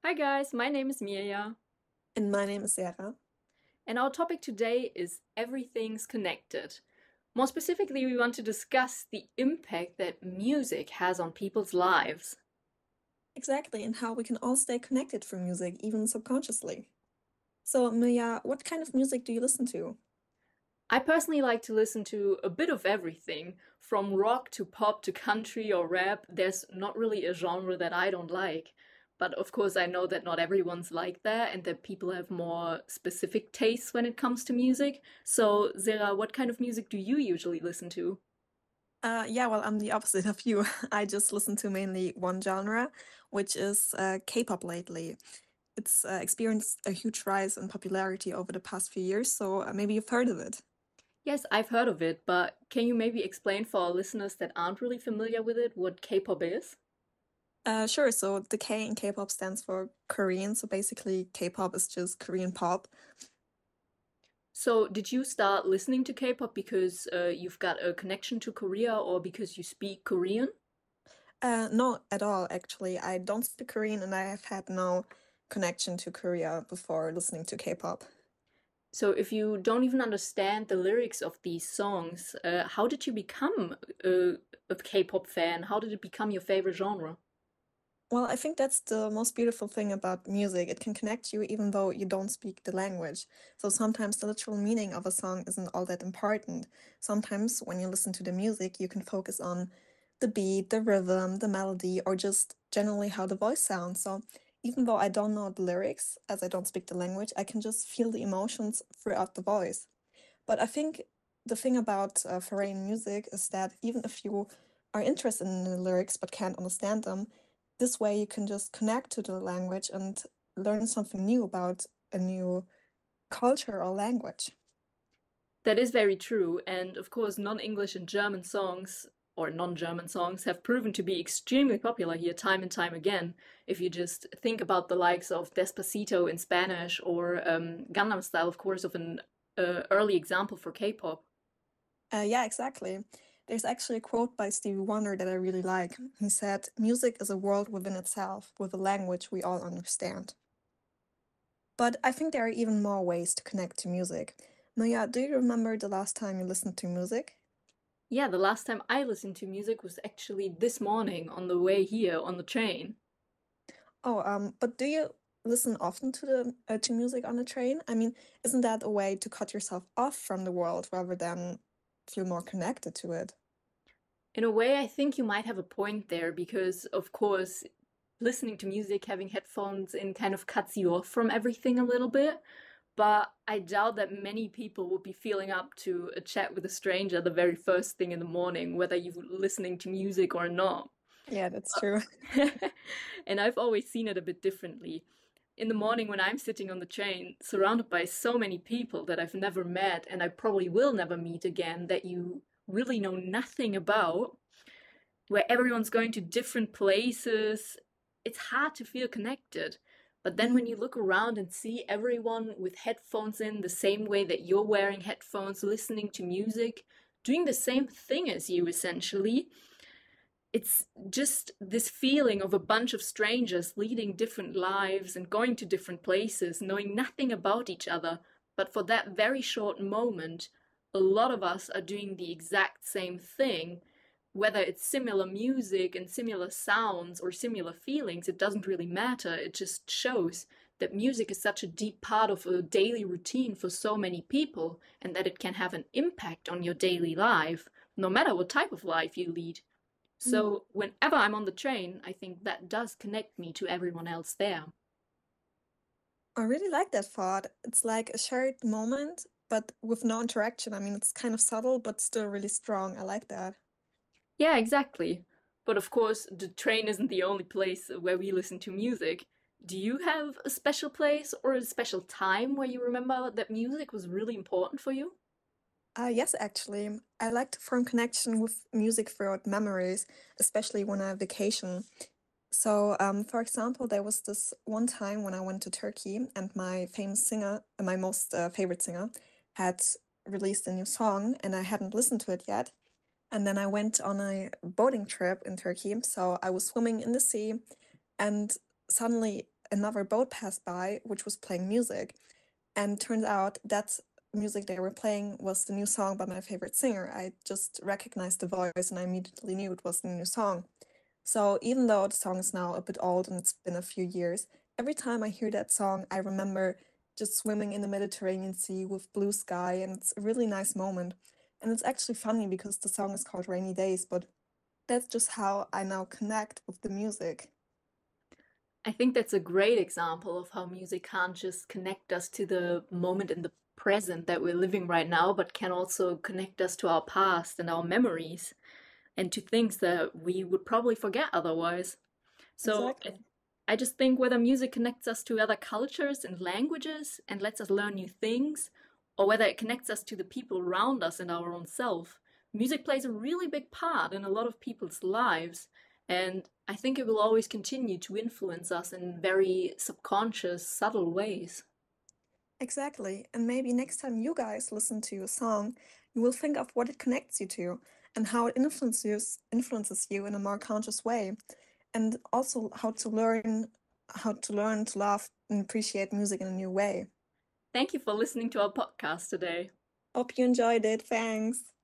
Hi guys, my name is Mirja, And my name is Sarah. and our topic today is everything's connected. More specifically, we want to discuss the impact that music has on people's lives. Exactly, and how we can all stay connected through music, even subconsciously. So, Maya, what kind of music do you listen to? I personally like to listen to a bit of everything, from rock to pop to country or rap. There's not really a genre that I don't like. But of course, I know that not everyone's like that and that people have more specific tastes when it comes to music. So, Zera, what kind of music do you usually listen to? Yeah, well, I'm the opposite of you. I just listen to mainly one genre, which is K-pop lately. It's experienced a huge rise in popularity over the past few years, so maybe you've heard of it. Yes, I've heard of it, but can you maybe explain for our listeners that aren't really familiar with it what K-pop is? Sure, so the K in K-pop stands for Korean, so basically K-pop is just Korean pop. So, did you start listening to K-pop because you've got a connection to Korea or because you speak Korean? Not at all, actually. I don't speak Korean and I have had no connection to Korea before listening to K-pop. So, if you don't even understand the lyrics of these songs, how did you become a K-pop fan? How did it become your favorite genre? Well, I think that's the most beautiful thing about music. It can connect you even though you don't speak the language. So sometimes the literal meaning of a song isn't all that important. Sometimes when you listen to the music, you can focus on the beat, the rhythm, the melody, or just generally how the voice sounds. So even though I don't know the lyrics, as I don't speak the language, I can just feel the emotions throughout the voice. But I think the thing about foreign music is that even if you are interested in the lyrics but can't understand them, this way you can just connect to the language and learn something new about a new culture or language. That is very true, and of course, non-English and German songs or non-German songs have proven to be extremely popular here time and time again. If you just think about the likes of Despacito in Spanish or Gangnam Style, of course, of an early example for K-pop. Yeah, exactly. There's actually a quote by Stevie Wonder that I really like. He said, "Music is a world within itself, with a language we all understand." But I think there are even more ways to connect to music. Maya, do you remember the last time you listened to music? Yeah, the last time I listened to music was actually this morning on the way here on the train. Oh, but do you listen often to the to music on the train? I mean, isn't that a way to cut yourself off from the world rather than feel more connected to it? In a way, I think you might have a point there because, of course, listening to music, having headphones in kind of cuts you off from everything a little bit. But I doubt that many people would be feeling up to a chat with a stranger the very first thing in the morning, whether you're listening to music or not. Yeah, that's true. And I've always seen it a bit differently. In the morning, when I'm sitting on the train, surrounded by so many people that I've never met and I probably will never meet again, that you really know nothing about, where everyone's going to different places, it's hard to feel connected. But then when you look around and see everyone with headphones in the same way that you're wearing headphones, listening to music, doing the same thing as you essentially, it's just this feeling of a bunch of strangers leading different lives and going to different places, knowing nothing about each other. But for that very short moment, a lot of us are doing the exact same thing. Whether it's similar music and similar sounds or similar feelings, it doesn't really matter. It just shows that music is such a deep part of a daily routine for so many people and that it can have an impact on your daily life, no matter what type of life you lead. Mm. So whenever I'm on the train, I think that does connect me to everyone else there. I really like that thought. It's like a shared moment, but with no interaction. I mean, it's kind of subtle, but still really strong. I like that. Yeah, exactly. But of course, the train isn't the only place where we listen to music. Do you have a special place or a special time where you remember that music was really important for you? Yes, actually. I like to form connection with music throughout memories, especially when I vacation. So, for example, there was this one time when I went to Turkey and my famous singer, my most favorite singer, had released a new song and I hadn't listened to it yet. And then I went on a boating trip in Turkey. So I was swimming in the sea and suddenly another boat passed by, which was playing music. And turns out that music they were playing was the new song by my favorite singer. I just recognized the voice and I immediately knew it was the new song. So even though the song is now a bit old and it's been a few years, every time I hear that song, I remember just swimming in the Mediterranean Sea with blue sky, and it's a really nice moment. And it's actually funny because the song is called Rainy Days, but that's just how I now connect with the music. I think that's a great example of how music can't just connect us to the moment in the present that we're living right now, but can also connect us to our past and our memories and to things that we would probably forget otherwise. So Exactly. I just think whether music connects us to other cultures and languages and lets us learn new things, or whether it connects us to the people around us and our own self, music plays a really big part in a lot of people's lives. And I think it will always continue to influence us in very subconscious, subtle ways. Exactly. And maybe next time you guys listen to a song, you will think of what it connects you to and how it influences you in a more conscious way. And also how to learn to love and appreciate music in a new way. Thank you for listening to our podcast today. Hope you enjoyed it. Thanks.